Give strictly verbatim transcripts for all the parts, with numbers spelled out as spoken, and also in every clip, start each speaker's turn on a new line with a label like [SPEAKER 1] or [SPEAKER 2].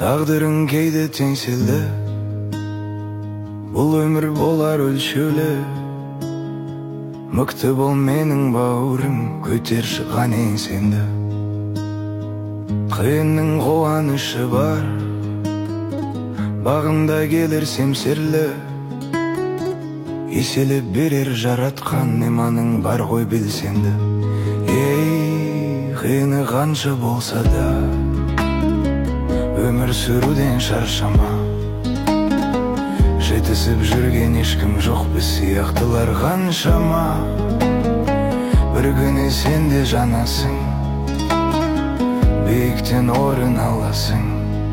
[SPEAKER 1] Тағдырың кейде теңселді, бұл өмір болар өлшеулі. Мықты бол менің бауырым, көтер шыған еңсеңді. Қиынның қуанышы бар, бағында келер семсерлі. Еселеп берер жаратқан неманың бар ғой білсеңді. Ей, қиыны қанша болса да, өмір сүруден шаршама. Жетісіп жүрген ешкім жоқ, біз сияқтылар қаншама. Бір күні сен де жанасың, биіктен орын аласың.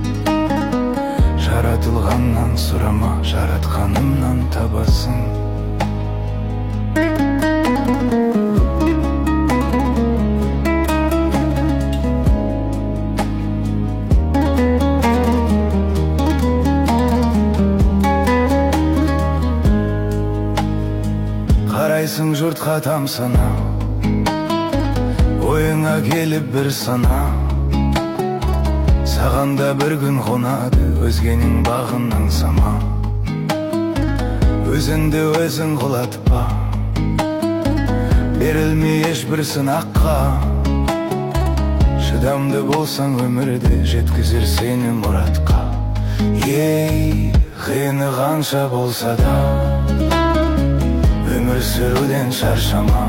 [SPEAKER 1] Жаратылғаннан сұрама, жаратқанымнан табасың. Қарайсың жұртқа тамсанау, ойыңа келіп бір санау. Саған да бір күн қонады, өзгенің бағынан сама. Өзіңді өзің құлатпа, берілмей ешбір сынаққа. Шыдамды болсаң өмірді жеткізер сені мұратқа. Ей, қиыны қанша болса да, өмір сүруден шаршама.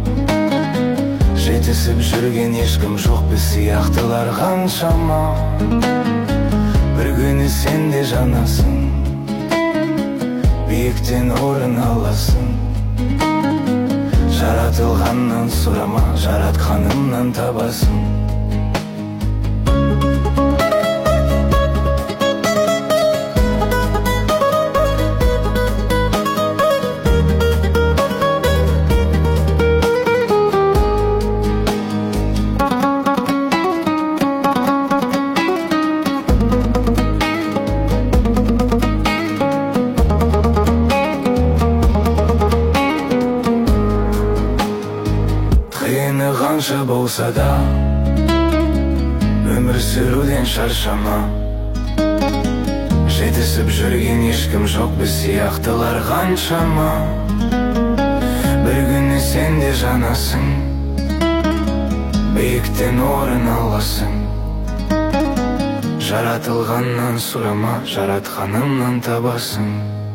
[SPEAKER 1] Жетісіп жүрген ешкім жоқ, біз сияқтылар қаншама. Бір күні сен де жанасың, биіктен орын аласың. Жаратылғаннан сұрама, жаратқанымнан табасың. Қиыны қанша болса да, өмір сүруден шаршама. Жетісіп жүрген ешкім жоқ, біз сияқтылар қаншама. Бір күні сен де жанасың, биіктен орын аласың. Жаратылғаннан сұрама, жаратқанымнан табасың.